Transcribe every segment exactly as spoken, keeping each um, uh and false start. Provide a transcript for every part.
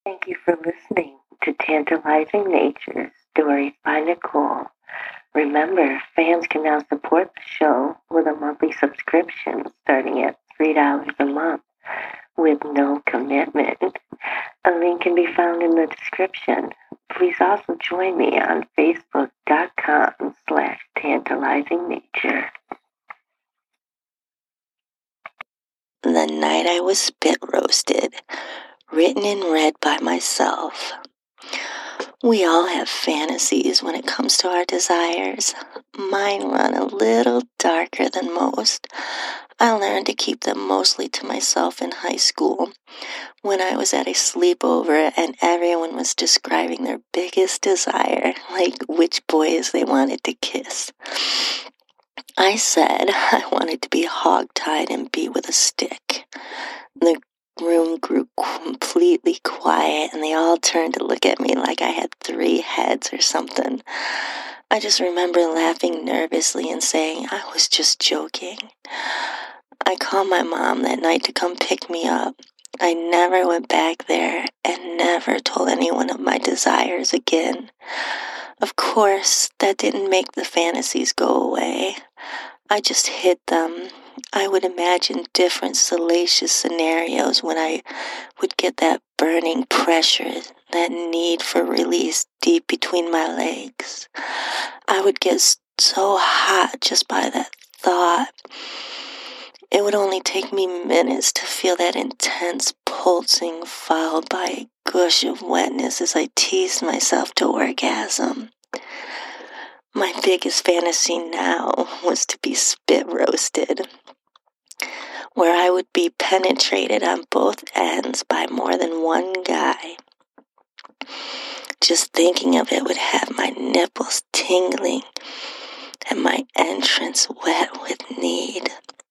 Thank you for listening to Tantalizing Nature Stories by Nicole. Remember, fans can now support the show with a monthly subscription starting at three dollars a month with no commitment. A link can be found in the description. Please also join me on facebook.com slash tantalizing nature. The Night I Was Spit Roasted, written and read by myself. We all have fantasies when it comes to our desires. Mine run a little darker than most. I learned to keep them mostly to myself in high school when I was at a sleepover and everyone was describing their biggest desire, like which boys they wanted to kiss. I said I wanted to be hogtied and beat with a stick. The room grew completely quiet and they all turned to look at me like I had three heads or something. I just remember laughing nervously and saying I was just joking. I called my mom that night to come pick me up. I never went back there and never told anyone of my desires again. Of course, that didn't make the fantasies go away. I just hid them. I would imagine different salacious scenarios when I would get that burning pressure, that need for release deep between my legs. I would get so hot just by that thought. It would only take me minutes to feel that intense pulsing followed by a gush of wetness as I teased myself to orgasm. My biggest fantasy now was to be spit roasted, where I would be penetrated on both ends by more than one guy. Just thinking of it would have my nipples tingling and my entrance wet with need.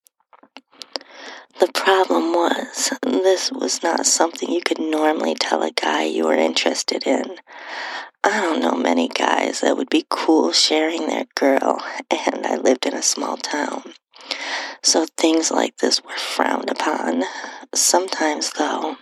The problem was, this was not something you could normally tell a guy you were interested in. I don't know many guys that would be cool sharing their girl, and I lived in a small town. So things like this were frowned upon. Sometimes, though,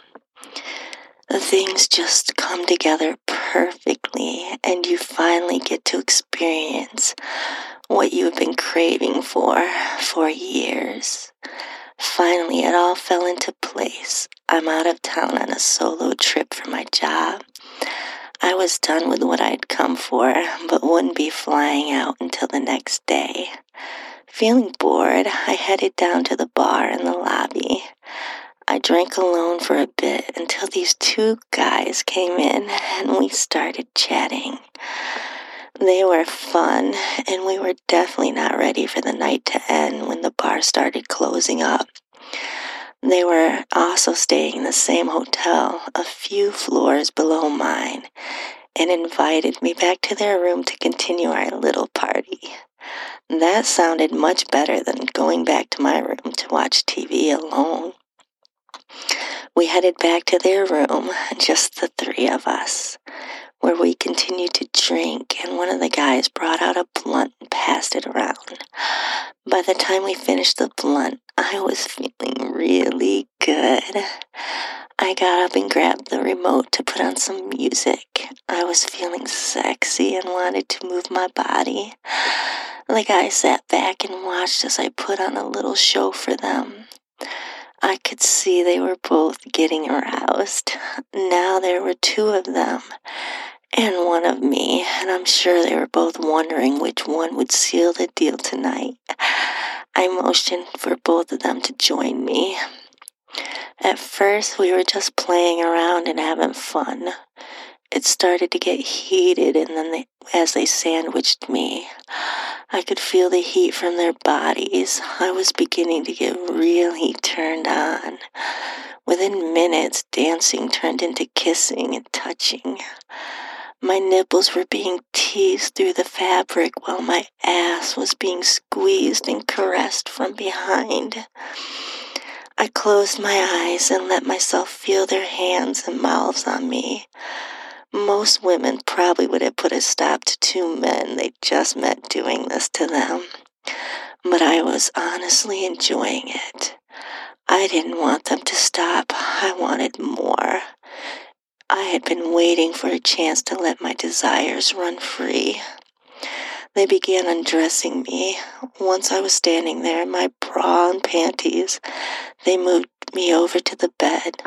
things just come together perfectly, and you finally get to experience what you've been craving for for years. Finally, it all fell into place. I'm out of town on a solo trip for my job. I was done with what I'd come for, but wouldn't be flying out until the next day. Feeling bored, I headed down to the bar in the lobby. I drank alone for a bit until these two guys came in and we started chatting. They were fun, and we were definitely not ready for the night to end when the bar started closing up. They were also staying in the same hotel, a few floors below mine, and invited me back to their room to continue our little party. That sounded much better than going back to my room to watch T V alone. We headed back to their room, just the three of us, where we continued to drink, and one of the guys brought out a blunt and passed it around. By the time we finished the blunt, I was feeling really good. I got up and grabbed the remote to put on some music. I was feeling sexy and wanted to move my body. The guy sat back and watched as I put on a little show for them. I could see they were both getting aroused. Now there were two of them and one of me, and I'm sure they were both wondering which one would seal the deal tonight. I motioned for both of them to join me. At first, we were just playing around and having fun. It started to get heated, and then they, as they sandwiched me, I could feel the heat from their bodies. I was beginning to get really turned on. Within minutes, dancing turned into kissing and touching. My nipples were being teased through the fabric while my ass was being squeezed and caressed from behind. I closed my eyes and let myself feel their hands and mouths on me. Most women probably would have put a stop to two men they just met doing this to them. But I was honestly enjoying it. I didn't want them to stop. I wanted more. I had been waiting for a chance to let my desires run free. They began undressing me. Once I was standing there in my bra and panties, they moved me over to the bed.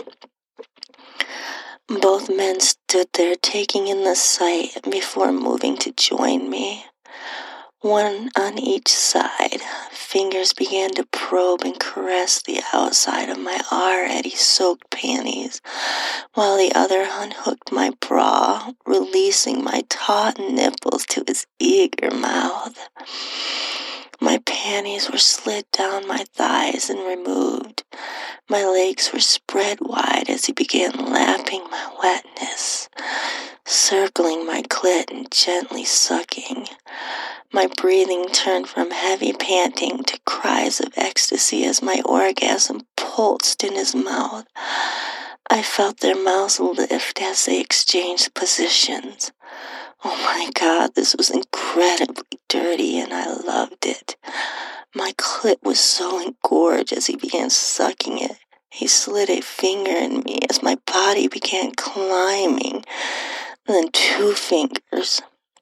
Both men stood there taking in the sight before moving to join me. One on each side, fingers began to probe and caress the outside of my already soaked panties, while the other unhooked my bra, releasing my taut nipples to his eager mouth. My panties were slid down my thighs and removed. My legs were spread wide as he began lapping my wetness, circling my clit and gently sucking. My breathing turned from heavy panting to cries of ecstasy as my orgasm pulsed in his mouth. I felt their mouths lift as they exchanged positions. Oh my God, this was incredibly dirty and I loved it. My clit was so engorged as he began sucking it. He slid a finger in me as my body began climbing, then two fingers.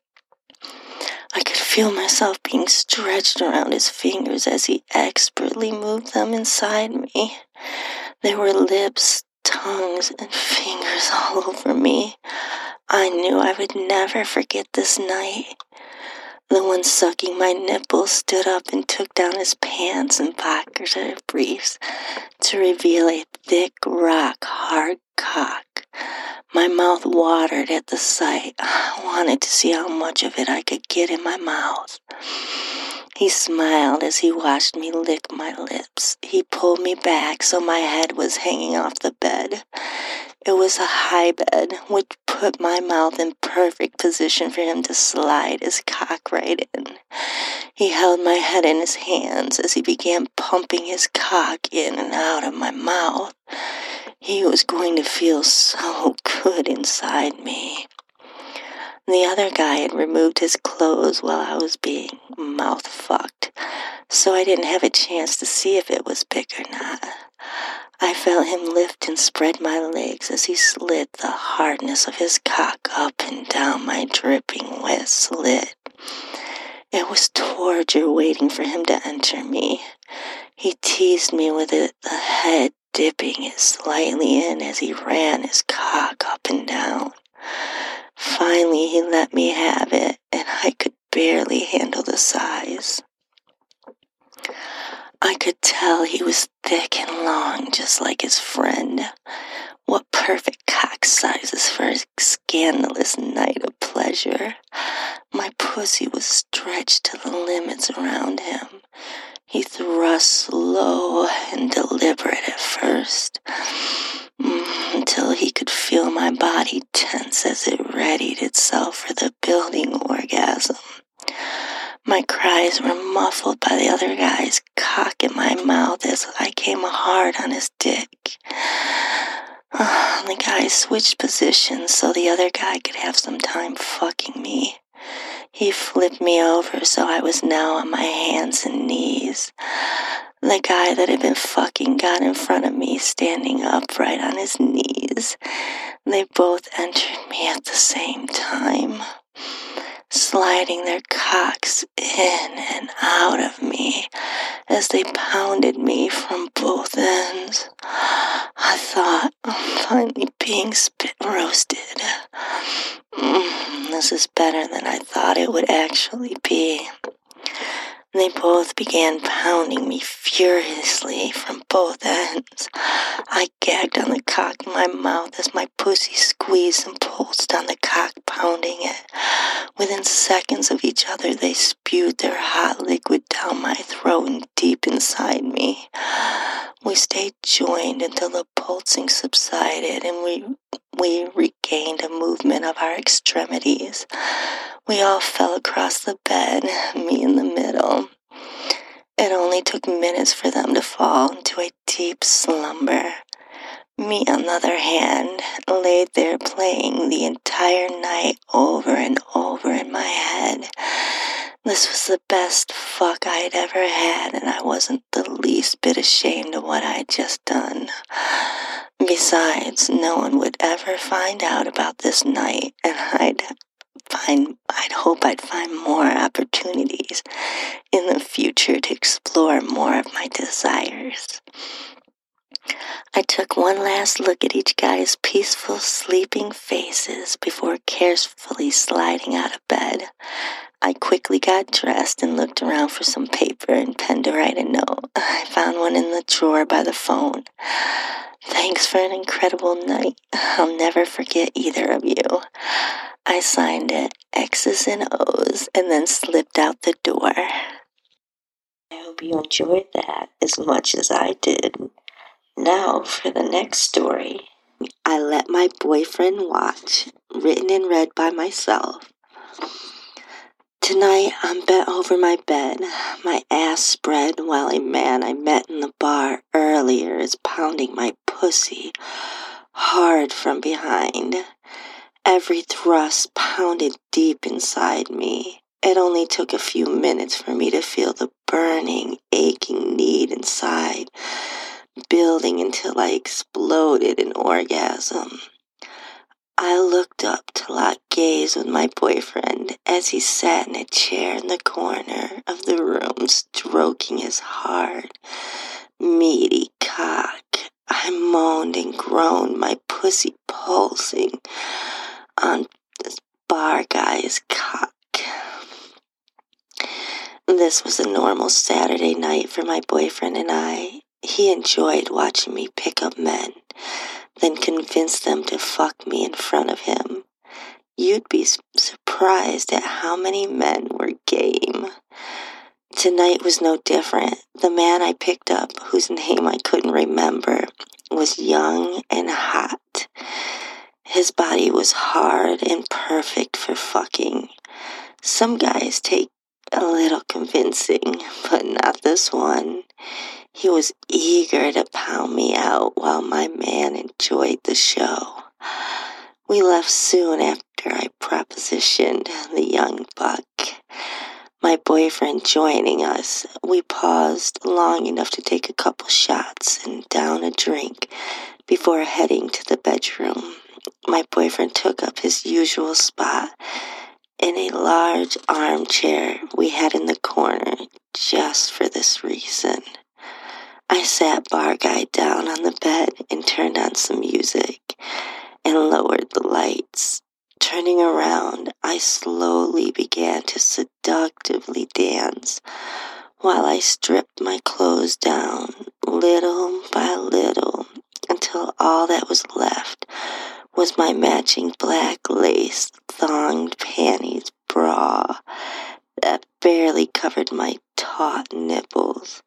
I could feel myself being stretched around his fingers as he expertly moved them inside me. There were lips, tongues, and fingers all over me. I knew I would never forget this night. The one sucking my nipples stood up and took down his pants and boxers and briefs to reveal a thick, rock-hard cock. My mouth watered at the sight. I wanted to see how much of it I could get in my mouth. He smiled as he watched me lick my lips. He pulled me back so my head was hanging off the bed. It was a high bed, which put my mouth in perfect position for him to slide his cock right in. He held my head in his hands as he began pumping his cock in and out of my mouth. He was going to feel so good inside me. The other guy had removed his clothes while I was being mouth-fucked, so I didn't have a chance to see if it was big or not. I felt him lift and spread my legs as he slid the hardness of his cock up and down my dripping wet slit. It was torture waiting for him to enter me. He teased me with it, the head dipping it slightly in as he ran his cock up and down. Finally, he let me have it, and I could barely handle the size. I could tell he was thick and long, just like his friend. What perfect cock sizes for a scandalous night of pleasure. My pussy was stretched to the limits around him. He thrust slow and deliberate at first, until he could feel my body tense as it readied itself for the building orgasm. My cries were muffled by the other guy's cock in my mouth as I came hard on his dick. Uh, the guy switched positions so the other guy could have some time fucking me. He flipped me over so I was now on my hands and knees. The guy that had been fucking got in front of me, standing upright on his knees. They both entered me at the same time, sliding their cocks in and out of me as they pounded me from both ends. I thought, I'm finally being spit roasted. Mm, this is better than I thought it would actually be. They both began pounding me furiously from both ends. I gagged on the cock in my mouth as my pussy squeezed and pulsed on the cock, pounding it. Within seconds of each other, they spewed their hot liquid down my throat and deep inside me. We stayed joined until the pulsing subsided and we we regained a movement of our extremities. We all fell across the bed, me in the middle. It only took minutes for them to fall into a deep slumber. Me, on the other hand, laid there playing the entire night over and over in my head. This was the best fuck I had ever had, and I wasn't the least bit ashamed of what I had just done. Besides, no one would ever find out about this night, and I'd find, I'd hope I'd find more opportunities in the future to explore more of my desires. I took one last look at each guy's peaceful, sleeping faces before carefully sliding out of bed. I quickly got dressed and looked around for some paper and pen to write a note. I found one in the drawer by the phone. Thanks for an incredible night. I'll never forget either of you. I signed it, X's and O's, and then slipped out the door. I hope you enjoyed that as much as I did. Now for the next story. I Let My Boyfriend Watch, written and read by myself. Tonight, I'm bent over my bed, my ass spread while a man I met in the bar earlier is pounding my pussy hard from behind. Every thrust pounded deep inside me. It only took a few minutes for me to feel the burning, aching need inside, building until I exploded in orgasm. I looked up to lock gaze with my boyfriend as he sat in a chair in the corner of the room, stroking his hard, meaty cock. I moaned and groaned, my pussy pulsing on this bar guy's cock. This was a normal Saturday night for my boyfriend and I. He enjoyed watching me pick up men, then convince them to fuck me in front of him. You'd be surprised at how many men were game. Tonight was no different. The man I picked up, whose name I couldn't remember, was young and hot. His body was hard and perfect for fucking. Some guys take a little convincing, but not this one. He was eager to pound me out while my man enjoyed the show. We left soon after I propositioned the young buck, my boyfriend joining us. We paused long enough to take a couple shots and down a drink before heading to the bedroom. My boyfriend took up his usual spot in a large armchair we had in the corner just for this reason. I sat bar guy down on the bed and turned on some music and lowered the lights. Turning around, I slowly began to seductively dance while I stripped my clothes down little by little until all that was left was my matching black lace thonged panties bra that barely covered my taut nipples.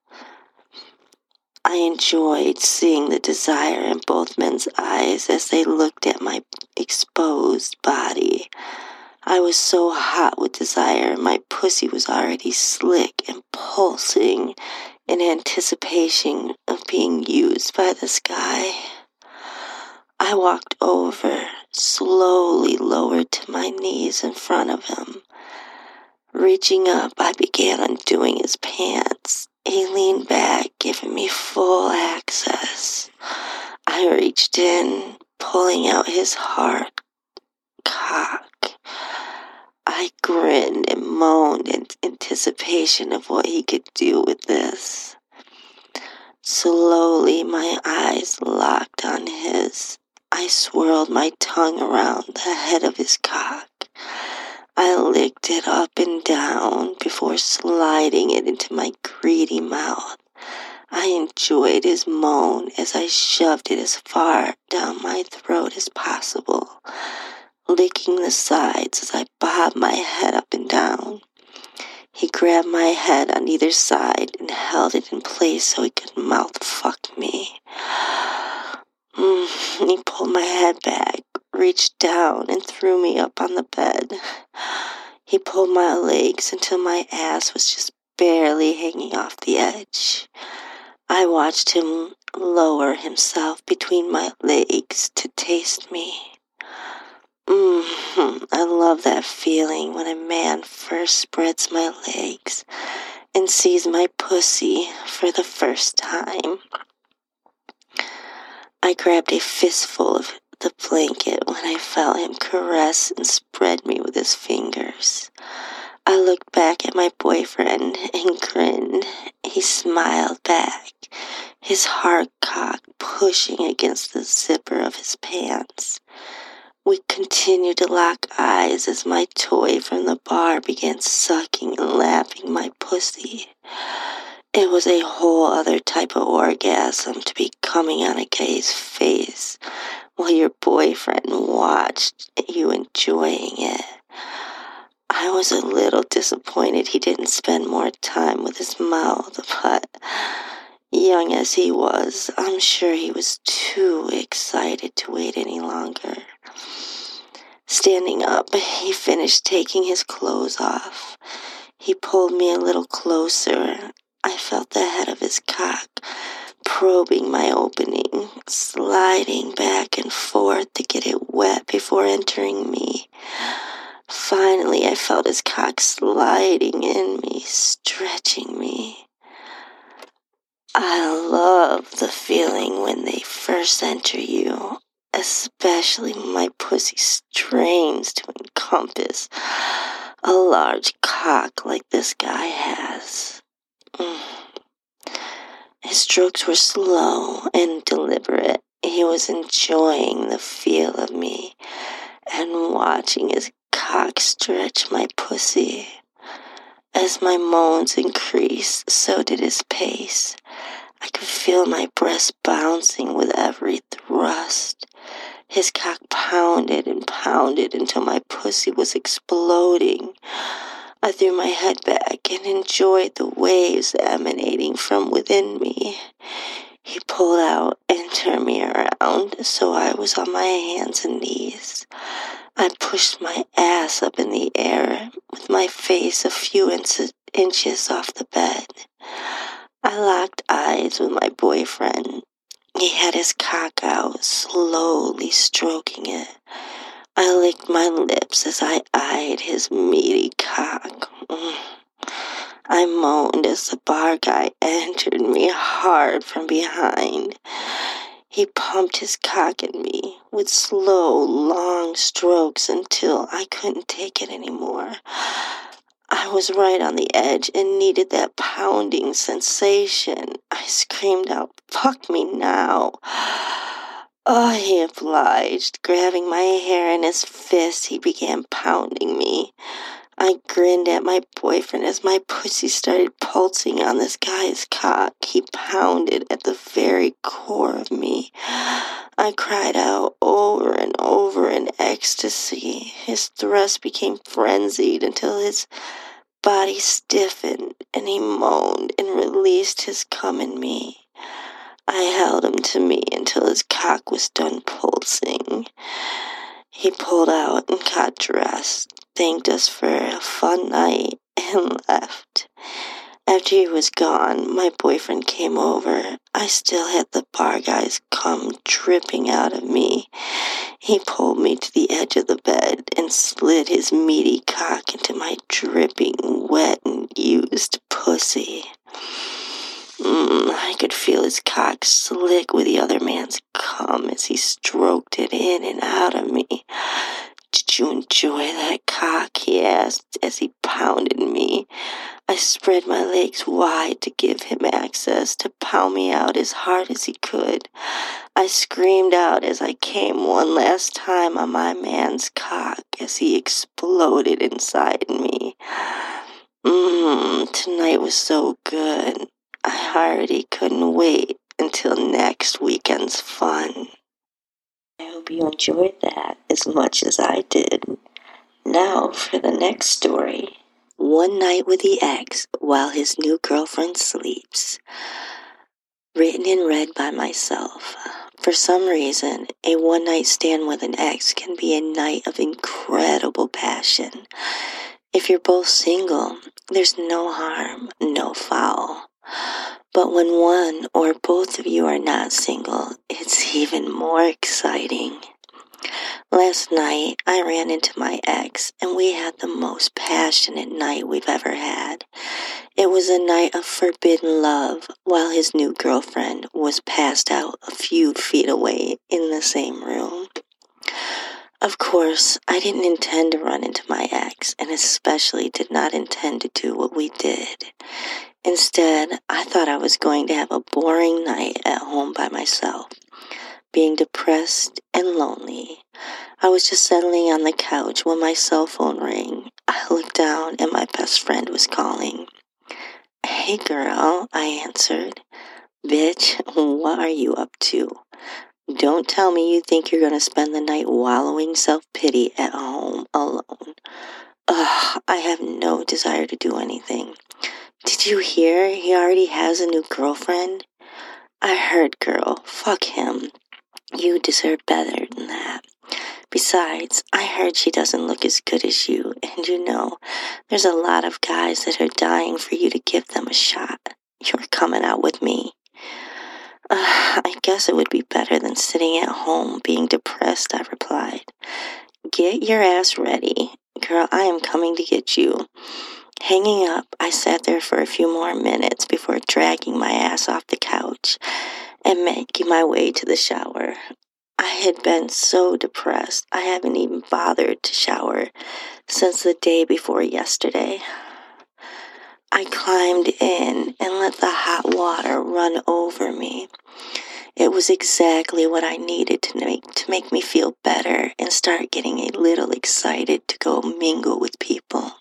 I enjoyed seeing the desire in both men's eyes as they looked at my exposed body. I was so hot with desire, my pussy was already slick and pulsing in anticipation of being used by this guy. I walked over, slowly lowered to my knees in front of him. Reaching up, I began undoing his pants. He leaned back, giving me full access. I reached in, pulling out his hard cock. I grinned and moaned in anticipation of what he could do with this. Slowly, my eyes locked on his. I swirled my tongue around the head of his cock. I licked it up and down before sliding it into my greedy mouth. I enjoyed his moan as I shoved it as far down my throat as possible, licking the sides as I bobbed my head up and down. He grabbed my head on either side and held it in place so he could mouth fuck me. Mm, he pulled my head back, reached down, and threw me up on the bed. He pulled my legs until my ass was just barely hanging off the edge. I watched him lower himself between my legs to taste me. Mm, I love that feeling when a man first spreads my legs and sees my pussy for the first time. I grabbed a fistful of the blanket when I felt him caress and spread me with his fingers. I looked back at my boyfriend and grinned. He smiled back, his hard cock pushing against the zipper of his pants. We continued to lock eyes as my toy from the bar began sucking and lapping my pussy. It was a whole other type of orgasm to be coming on a guy's face while your boyfriend watched you enjoying it. I was a little disappointed he didn't spend more time with his mouth, but young as he was, I'm sure he was too excited to wait any longer. Standing up, he finished taking his clothes off. He pulled me a little closer. I felt the head of his cock probing my opening, sliding back and forth to get it wet before entering me. Finally, I felt his cock sliding in me, stretching me. I love the feeling when they first enter you, especially when my pussy strains to encompass a large cock like this guy has. Mm. His strokes were slow and deliberate. He was enjoying the feel of me and watching his cock stretch my pussy. As my moans increased, so did his pace. I could feel my breast bouncing with every thrust. His cock pounded and pounded until my pussy was exploding. I threw my head back and enjoyed the waves emanating from within me. He pulled out and turned me around, so I was on my hands and knees. I pushed my ass up in the air with my face a few inch- inches off the bed. I locked eyes with my boyfriend. He had his cock out, slowly stroking it. I licked my lips as I eyed his meaty cock. Mm. I moaned as the bar guy entered me hard from behind. He pumped his cock at me with slow, long strokes until I couldn't take it anymore. I was right on the edge and needed that pounding sensation. I screamed out, "Fuck me now." Oh, he obliged. Grabbing my hair in his fist, he began pounding me. I grinned at my boyfriend as my pussy started pulsing on this guy's cock. He pounded at the very core of me. I cried out over and over in ecstasy. His thrust became frenzied until his body stiffened and he moaned and released his cum in me. I held him to me until his cock was done pulsing. He pulled out and got dressed, thanked us for a fun night, and left. After he was gone, my boyfriend came over. I still had the bar guy's cum dripping out of me. He pulled me to the edge of the bed and slid his meaty cock into my dripping, wet, and used pussy. Mm, I could feel his cock slick with the other man's cum as he stroked it in and out of me. "Did you enjoy that cock?" he asked as he pounded me. I spread my legs wide to give him access to pound me out as hard as he could. I screamed out as I came one last time on my man's cock as he exploded inside me. Mmm, tonight was so good. I already couldn't wait until next weekend's fun. I hope you enjoyed that as much as I did. Now for the next story. One night with the ex while his new girlfriend sleeps. Written and read by myself. For some reason, a one-night stand with an ex can be a night of incredible passion. If you're both single, there's no harm, no foul. But when one or both of you are not single, it's even more exciting. Last night, I ran into my ex, and we had the most passionate night we've ever had. It was a night of forbidden love, while his new girlfriend was passed out a few feet away in the same room. Of course, I didn't intend to run into my ex, and especially did not intend to do what we did. Instead, I thought I was going to have a boring night at home by myself, being depressed and lonely. I was just settling on the couch when my cell phone rang. I looked down and my best friend was calling. "Hey girl," I answered. "Bitch, what are you up to? Don't tell me you think you're gonna spend the night wallowing self-pity at home alone." Ugh, I have no desire to do anything. "Did you hear he already has a new girlfriend?" "I heard, girl. Fuck him. You deserve better than that. Besides, I heard she doesn't look as good as you, and you know, there's a lot of guys that are dying for you to give them a shot. You're coming out with me." Uh, I guess it would be better than sitting at home being depressed, I replied. "Get your ass ready. Girl, I am coming to get you." Hanging up, I sat there for a few more minutes before dragging my ass off the couch and making my way to the shower. I had been so depressed, I haven't even bothered to shower since the day before yesterday. I climbed in and let the hot water run over me. It was exactly what I needed to make, to make me feel better and start getting a little excited to go mingle with people.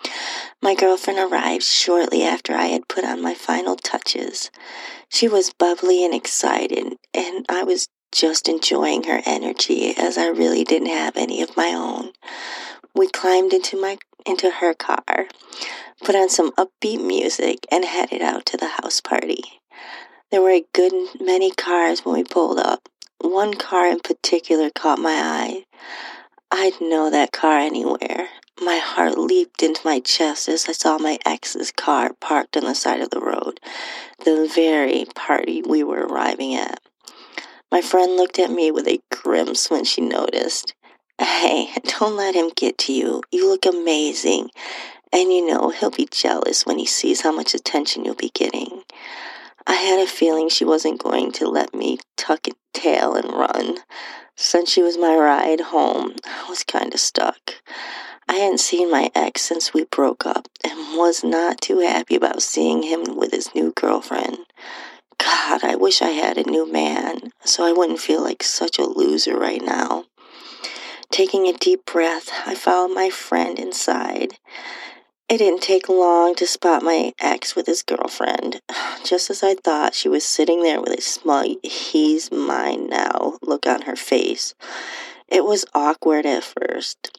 My girlfriend arrived shortly after I had put on my final touches. She was bubbly and excited, and I was just enjoying her energy as I really didn't have any of my own. We climbed into my into her car, put on some upbeat music, and headed out to the house party. There were a good many cars when we pulled up. One car in particular caught my eye. I'd know that car anywhere. My heart leaped into my chest as I saw my ex's car parked on the side of the road, the very party we were arriving at. My friend looked at me with a grimace when she noticed. "Hey, don't let him get to you. You look amazing. And you know, he'll be jealous when he sees how much attention you'll be getting." I had a feeling she wasn't going to let me tuck a tail and run. Since she was my ride home, I was kind of stuck. I hadn't seen my ex since we broke up and was not too happy about seeing him with his new girlfriend. God, I wish I had a new man so I wouldn't feel like such a loser right now. Taking a deep breath, I followed my friend inside. It didn't take long to spot my ex with his girlfriend. Just as I thought, she was sitting there with a smug "he's mine now" look on her face. It was awkward at first,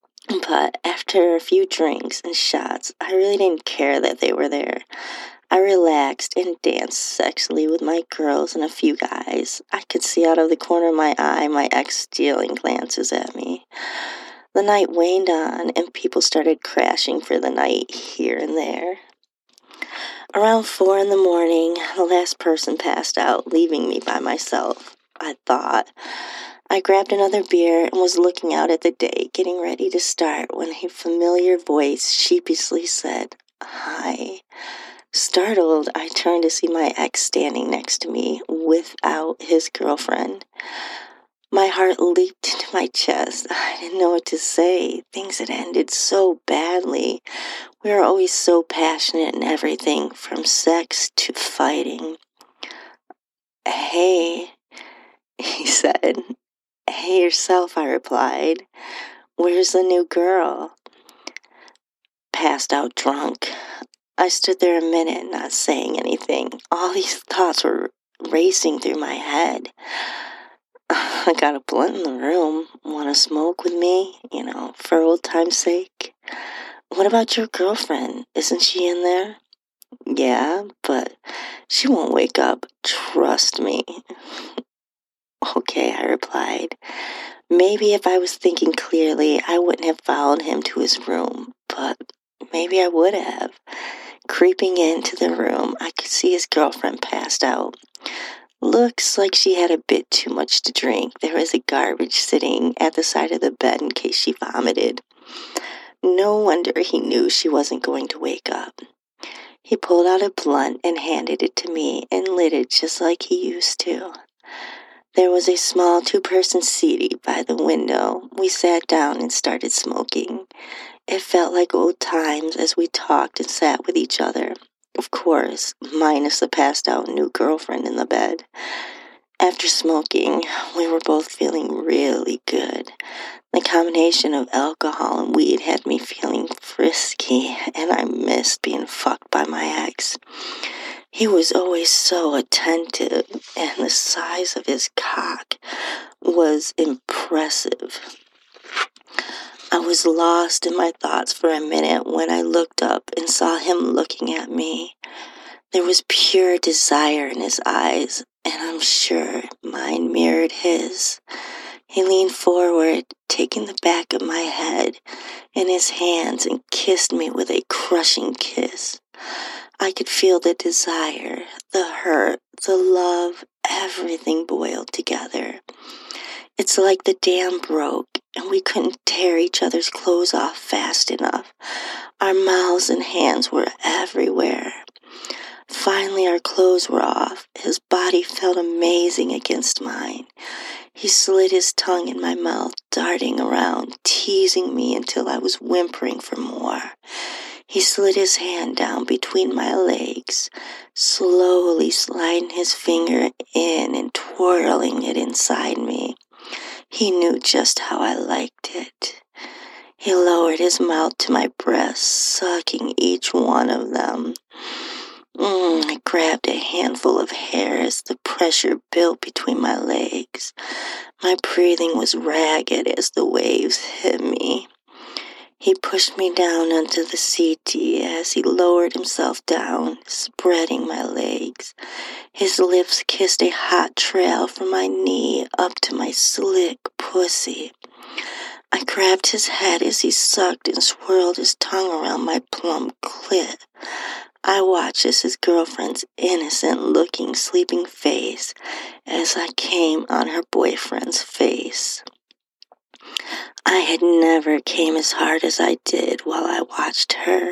but after a few drinks and shots, I really didn't care that they were there. I relaxed and danced sexually with my girls and a few guys. I could see out of the corner of my eye my ex stealing glances at me. The night waned on, and people started crashing for the night here and there. Around four in the morning, the last person passed out, leaving me by myself, I thought. I grabbed another beer and was looking out at the day, getting ready to start, when a familiar voice sheepishly said, "Hi." Startled, I turned to see my ex standing next to me without his girlfriend. My heart leaped into my chest. I didn't know what to say. Things had ended so badly. We were always so passionate in everything, from sex to fighting. "Hey," he said. "Hey yourself," I replied. "Where's the new girl?" Passed out drunk. I stood there a minute, not saying anything. All these thoughts were racing through my head. I got a blunt in the room. Want to smoke with me? You know, for old time's sake? What about your girlfriend? Isn't she in there? Yeah, but she won't wake up. Trust me. Okay, I replied. Maybe if I was thinking clearly, I wouldn't have followed him to his room, but maybe I would have. Creeping into the room, I could see his girlfriend passed out. Looks like she had a bit too much to drink. There was a garbage sitting at the side of the bed in case she vomited. No wonder he knew she wasn't going to wake up. He pulled out a blunt and handed it to me and lit it just like he used to. There was a small two-person seat by the window. We sat down and started smoking. It felt like old times as we talked and sat with each other. Of course, minus the passed-out new girlfriend in the bed. After smoking, we were both feeling really good. The combination of alcohol and weed had me feeling frisky, and I missed being fucked by my ex. He was always so attentive, and the size of his cock was impressive. I was lost in my thoughts for a minute when I looked up and saw him looking at me. There was pure desire in his eyes, and I'm sure mine mirrored his. He leaned forward, taking the back of my head in his hands and kissed me with a crushing kiss. I could feel the desire, the hurt, the love, everything boiled together. It's like the dam broke and we couldn't tear each other's clothes off fast enough. Our mouths and hands were everywhere. Finally, our clothes were off. His body felt amazing against mine. He slid his tongue in my mouth, darting around, teasing me until I was whimpering for more. He slid his hand down between my legs, slowly sliding his finger in and twirling it inside me. He knew just how I liked it. He lowered his mouth to my breasts, sucking each one of them. Mm, I grabbed a handful of hair as the pressure built between my legs. My breathing was ragged as the waves hit me. He pushed me down onto the settee as he lowered himself down, spreading my legs. His lips kissed a hot trail from my knee up to my slick pussy. I grabbed his head as he sucked and swirled his tongue around my plump clit. I watched as his girlfriend's innocent-looking sleeping face as I came on her boyfriend's face. I had never came as hard as I did while I watched her.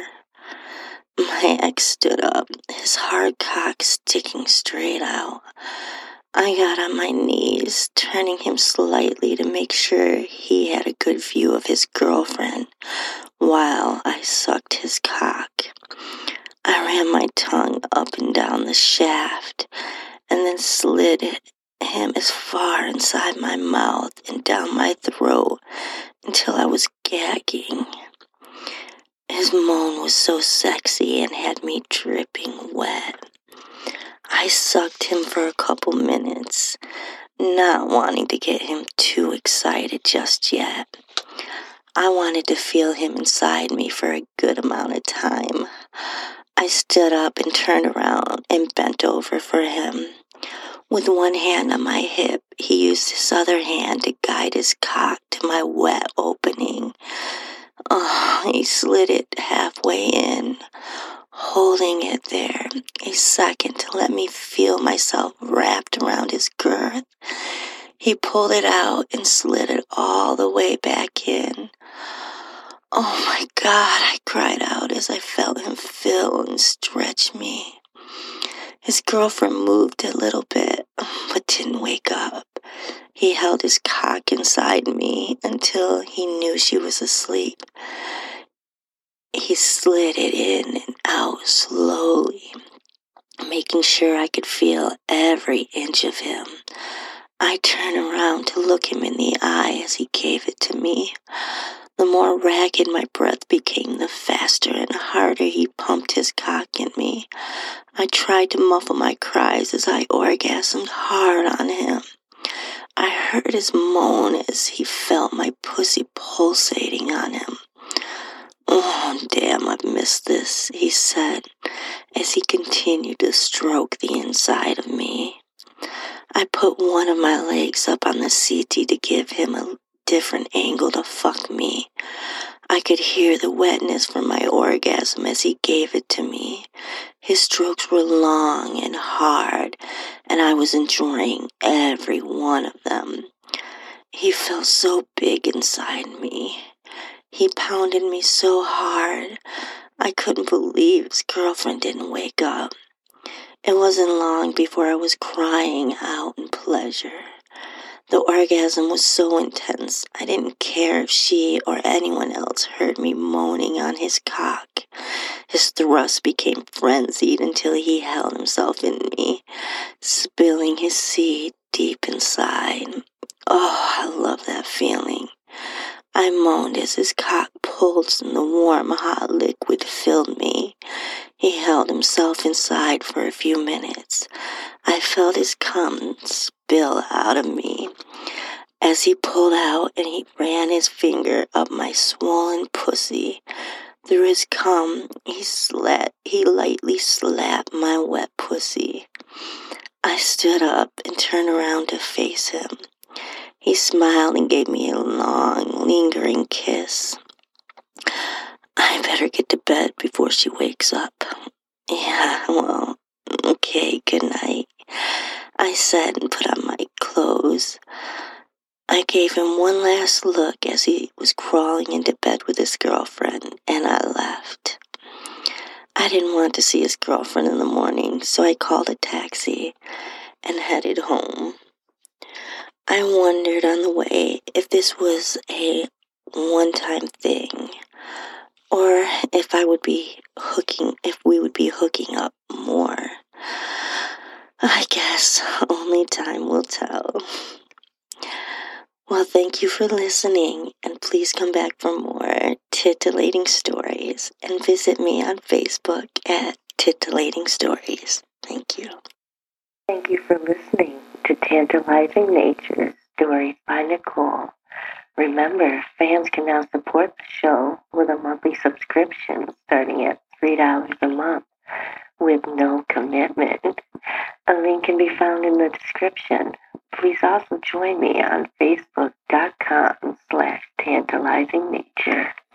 My ex stood up, his hard cock sticking straight out. I got on my knees, turning him slightly to make sure he had a good view of his girlfriend while I sucked his cock. I ran my tongue up and down the shaft and then slid him as far inside my mouth and down my throat until I was gagging. His moan was so sexy and had me dripping wet. I sucked him for a couple minutes, not wanting to get him too excited just yet. I wanted to feel him inside me for a good amount of time. I stood up and turned around and bent over for him. With one hand on my hip, he used his other hand to guide his cock to my wet opening. Oh, he slid it halfway in, holding it there a second to let me feel myself wrapped around his girth. He pulled it out and slid it all the way back in. Oh my God, I cried out as I felt him fill and stretch me. His girlfriend moved a little bit, but didn't wake up. He held his cock inside me until he knew she was asleep. He slid it in and out slowly, making sure I could feel every inch of him. I turned around to look him in the eye as he gave it to me. The more ragged my breath became, the faster and harder he pumped his cock in me. I tried to muffle my cries as I orgasmed hard on him. I heard his moan as he felt my pussy pulsating on him. Oh, damn, I've missed this, he said, as he continued to stroke the inside of me. I put one of my legs up on the settee to give him a different angle to fuck me. I I could hear the wetness from my orgasm as he gave it to me. His strokes were long and hard, and I was enjoying every one of them. He felt so big inside me. He pounded me so hard, I couldn't believe his girlfriend didn't wake up. It wasn't long before I was crying out in pleasure. The orgasm was so intense, I didn't care if she or anyone else heard me moaning on his cock. His thrust became frenzied until he held himself in me, spilling his seed deep inside. Oh, I love that feeling. I moaned as his cock pulsed and the warm, hot liquid filled me. He held himself inside for a few minutes. I felt his cum spill out of me as he pulled out and he ran his finger up my swollen pussy. Through his cum, he slat, he lightly slapped my wet pussy. I stood up and turned around to face him. He smiled and gave me a long, lingering kiss. I better get to bed before she wakes up. Yeah, well, okay, good night, I said and put on my clothes. I gave him one last look as he was crawling into bed with his girlfriend, and I left. I didn't want to see his girlfriend in the morning, so I called a taxi and headed home. I wondered on the way if this was a one-time thing, or if I would be hooking, if we would be hooking up more. I guess only time will tell. Well, thank you for listening, and please come back for more titillating stories, and visit me on Facebook at Titillating Stories. Thank you. Thank you for listening to Tantalizing Nature Stories by Nicole. Remember, fans can now support the show with a monthly subscription starting at three dollars a month with no commitment. A link can be found in the description. Please also join me on Facebook.com slash Tantalizing Nature.